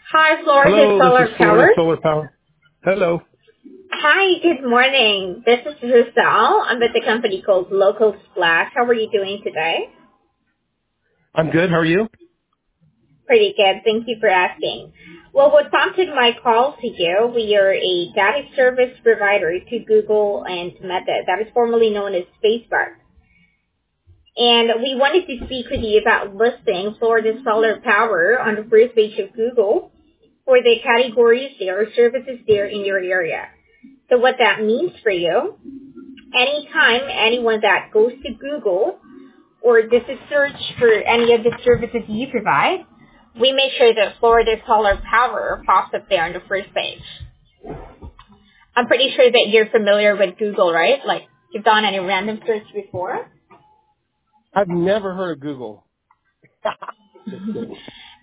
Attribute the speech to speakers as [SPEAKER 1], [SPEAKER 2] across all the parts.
[SPEAKER 1] Hi, Florida
[SPEAKER 2] Hello, this is
[SPEAKER 1] Solar
[SPEAKER 2] Florida
[SPEAKER 1] Power.
[SPEAKER 2] Solar Power. Hello.
[SPEAKER 1] Hi, good morning. This is Rizal. I'm with the company called Local Splash. How are you doing today?
[SPEAKER 2] I'm good. How are you?
[SPEAKER 1] Pretty good. Thank you for asking. Well, what prompted my call to you, we are a data service provider to Google and Meta, that is formerly known as Facebook. And we wanted to speak with you about listing Florida Solar Power on the first page of Google for the categories there or services there in your area. So what that means for you, anytime anyone that goes to Google or does a search for any of the services you provide, we make sure that Florida Solar Power pops up there on the first page. I'm pretty sure that you're familiar with Google, right? Like you've done any random search before?
[SPEAKER 2] I've never heard of Google. Just kidding.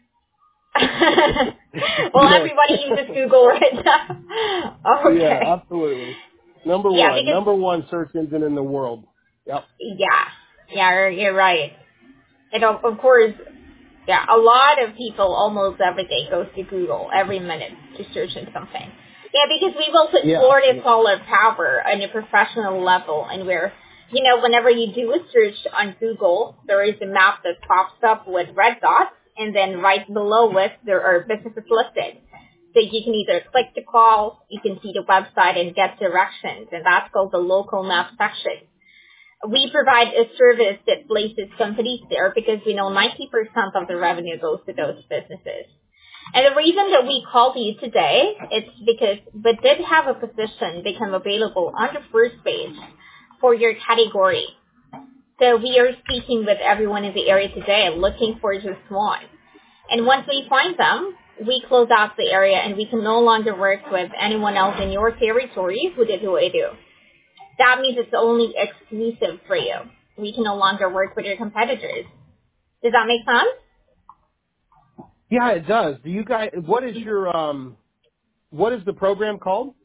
[SPEAKER 1] Well,
[SPEAKER 2] No.
[SPEAKER 1] everybody uses Google right now.
[SPEAKER 2] Yeah,
[SPEAKER 1] Okay.
[SPEAKER 2] absolutely. Number
[SPEAKER 1] Yeah,
[SPEAKER 2] one.
[SPEAKER 1] because,
[SPEAKER 2] Number one search engine in the world. Yep.
[SPEAKER 1] yeah, you're right. And of course, yeah, a lot of people almost every day goes to Google every minute to search in something. Yeah, because we will put
[SPEAKER 2] Yeah.
[SPEAKER 1] Florida Solar Power on a professional level, and where, whenever you do a search on Google, there is a map that pops up with red dots, and then right below it, there are businesses listed. So you can either click the call, you can see the website and get directions, and that's called the local map section. We provide a service that places companies there because we know 90% of the revenue goes to those businesses. And the reason that we called you today is because we did have a position become available on the first page for your category. So we are speaking with everyone in the area today looking for just one. And once we find them, we close out the area and we can no longer work with anyone else in your territory who did what they do. That means it's only exclusive for you. We can no longer work with your competitors. Does that make sense?
[SPEAKER 2] Yeah, it does. Do you guys? What is your What is the program called?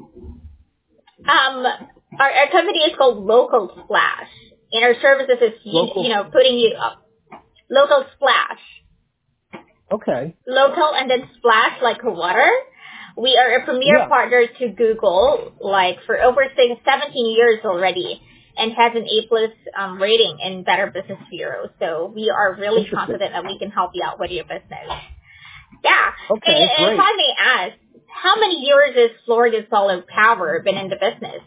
[SPEAKER 1] Our company is called Local Splash, and our services is
[SPEAKER 2] Local.
[SPEAKER 1] putting you up. Local Splash,
[SPEAKER 2] Okay.
[SPEAKER 1] local and then splash like water. We are a premier
[SPEAKER 2] Yeah.
[SPEAKER 1] partner to Google, like for over 17 years already, and has an A+ rating in Better Business Bureau. So we are really
[SPEAKER 2] Interesting.
[SPEAKER 1] confident that we can help you out with your business. Yeah.
[SPEAKER 2] Okay.
[SPEAKER 1] And if
[SPEAKER 2] Great.
[SPEAKER 1] I may ask, how many years has Florida Solar Power been in the business?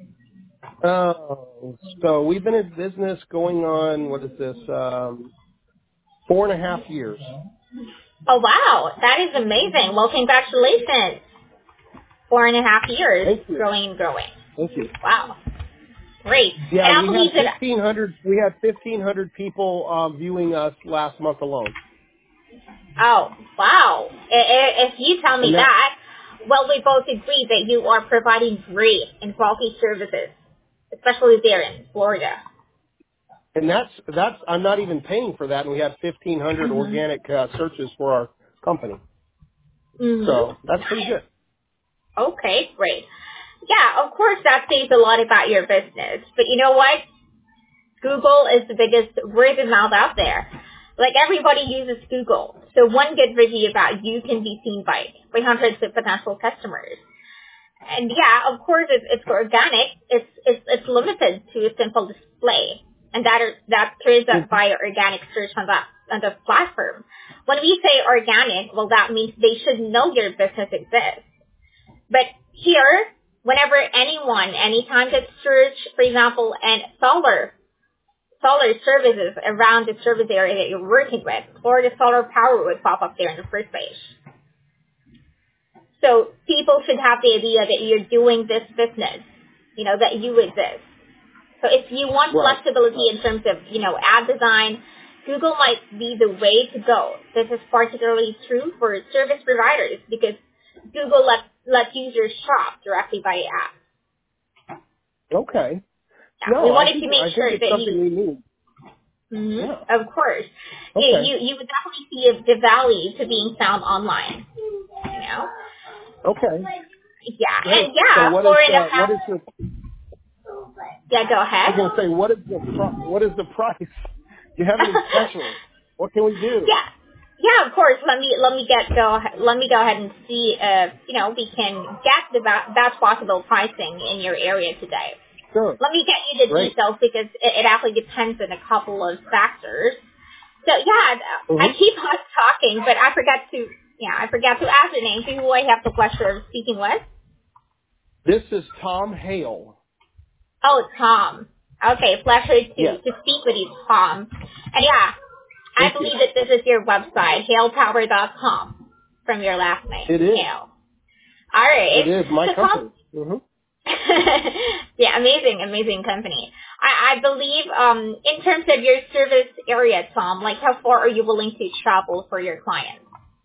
[SPEAKER 2] So we've been in business going on. What is this? 4.5 years.
[SPEAKER 1] Oh, wow. That is amazing. Well, congratulations. 4.5 years
[SPEAKER 2] Thank you.
[SPEAKER 1] growing and growing.
[SPEAKER 2] Thank you.
[SPEAKER 1] Wow. Great.
[SPEAKER 2] Yeah,
[SPEAKER 1] And I
[SPEAKER 2] we had
[SPEAKER 1] believe that,
[SPEAKER 2] 1,500. We had 1,500 people viewing us last month alone,
[SPEAKER 1] oh, wow. If you tell me
[SPEAKER 2] and
[SPEAKER 1] that, well, we both agree that you are providing great and quality services, especially there in Florida.
[SPEAKER 2] that's I'm not even paying for that, and we had 1,500
[SPEAKER 1] Mm-hmm.
[SPEAKER 2] organic searches for our company,
[SPEAKER 1] Mm-hmm.
[SPEAKER 2] so that's pretty good.
[SPEAKER 1] Okay, great. Yeah, of course that says a lot about your business. But you know what? Google is the biggest word of mouth out there. Like everybody uses Google. So one good review about you can be seen by hundreds of potential customers. And yeah, of course it's organic. It's limited to a simple display. And that turns up by organic search on the platform. When we say organic, well that means they should know your business exists. But here, whenever anyone, anytime that search, for example, and solar services around the service area that you're working with, Florida Solar Power would pop up there in the first page. So people should have the idea that you're doing this business, that you exist. So if you want
[SPEAKER 2] Right.
[SPEAKER 1] flexibility in terms of, ad design, Google might be the way to go. This is particularly true for service providers because Google lets users shop directly via app.
[SPEAKER 2] Okay.
[SPEAKER 1] Yeah, we
[SPEAKER 2] No,
[SPEAKER 1] wanted to make
[SPEAKER 2] I think
[SPEAKER 1] sure
[SPEAKER 2] it's
[SPEAKER 1] that
[SPEAKER 2] something
[SPEAKER 1] you,
[SPEAKER 2] we need. Yeah.
[SPEAKER 1] of course,
[SPEAKER 2] Okay.
[SPEAKER 1] you would definitely see the value to being found online. You know?
[SPEAKER 2] Okay.
[SPEAKER 1] Yeah, and
[SPEAKER 2] Great. So
[SPEAKER 1] yeah, Florida
[SPEAKER 2] what
[SPEAKER 1] has.
[SPEAKER 2] is the?
[SPEAKER 1] Yeah, go
[SPEAKER 2] I was
[SPEAKER 1] ahead.
[SPEAKER 2] going to say what is the price? Do you have any specials? What can we do?
[SPEAKER 1] Yeah. Yeah, of course. Let me go ahead and see if we can get the best possible pricing in your area today.
[SPEAKER 2] Sure.
[SPEAKER 1] Let me get you the
[SPEAKER 2] Great.
[SPEAKER 1] details because it actually depends on a couple of factors. So yeah, I
[SPEAKER 2] Mm-hmm.
[SPEAKER 1] keep on talking, but I forgot to ask your name. So who I have the pleasure of speaking with?
[SPEAKER 2] This is Tom Hale.
[SPEAKER 1] Oh, Tom. Okay, pleasure
[SPEAKER 2] Yes.
[SPEAKER 1] to speak with you, Tom. And yeah, I
[SPEAKER 2] Thank you.
[SPEAKER 1] believe that this is your website, halepower.com, from your last name,
[SPEAKER 2] It is.
[SPEAKER 1] Hale. All right.
[SPEAKER 2] It is my
[SPEAKER 1] So
[SPEAKER 2] company.
[SPEAKER 1] Tom,
[SPEAKER 2] Mm-hmm.
[SPEAKER 1] yeah, amazing company. I believe in terms of your service area, Tom, like how far are you willing to travel for your clients?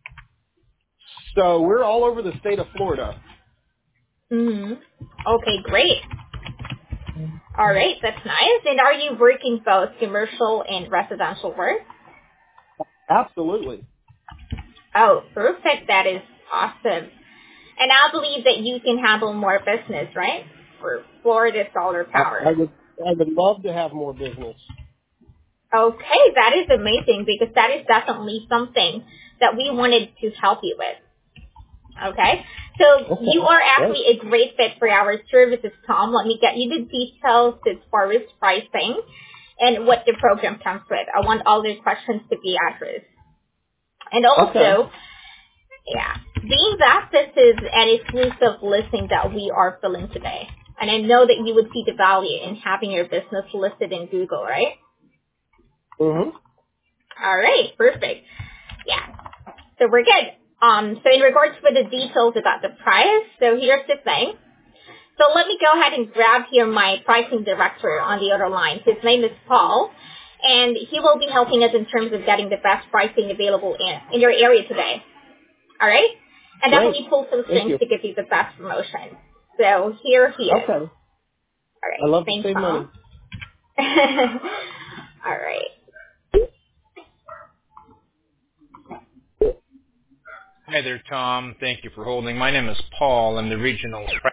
[SPEAKER 2] So we're all over the state of Florida.
[SPEAKER 1] Mm-hmm. Okay, great. All right, that's nice. And are you working both commercial and residential work?
[SPEAKER 2] Absolutely.
[SPEAKER 1] Oh, perfect. That is awesome. And I believe that you can handle more business, right? For Florida Solar Power.
[SPEAKER 2] I would love to have more business.
[SPEAKER 1] Okay, that is amazing because that is definitely something that we wanted to help you with. Okay, so
[SPEAKER 2] Okay.
[SPEAKER 1] you are
[SPEAKER 2] Great.
[SPEAKER 1] actually a great fit for our services, Tom. Let me get you the details as far as pricing and what the program comes with. I want all the questions to be addressed. And
[SPEAKER 2] Okay.
[SPEAKER 1] also, yeah, being that this is an exclusive listing that we are filling today, and I know that you would see the value in having your business listed in Google, right?
[SPEAKER 2] Mm-hmm.
[SPEAKER 1] All right, perfect. Yeah. So we're good. So in regards to the details about the price, so here's the thing. So let me go ahead and grab here my pricing director on the other line. His name is Paul, and he will be helping us in terms of getting the best pricing available in your area today. All right? And
[SPEAKER 2] Great.
[SPEAKER 1] definitely pull some
[SPEAKER 2] Thank
[SPEAKER 1] strings
[SPEAKER 2] you.
[SPEAKER 1] to give you the best promotion. So here he is.
[SPEAKER 2] Okay.
[SPEAKER 1] All
[SPEAKER 2] I
[SPEAKER 1] right.
[SPEAKER 2] love to
[SPEAKER 1] Thanks,
[SPEAKER 2] save
[SPEAKER 1] Tom.
[SPEAKER 2] money.
[SPEAKER 1] All right.
[SPEAKER 3] Hi there, Tom. Thank you for holding. My name is Paul. I'm the regional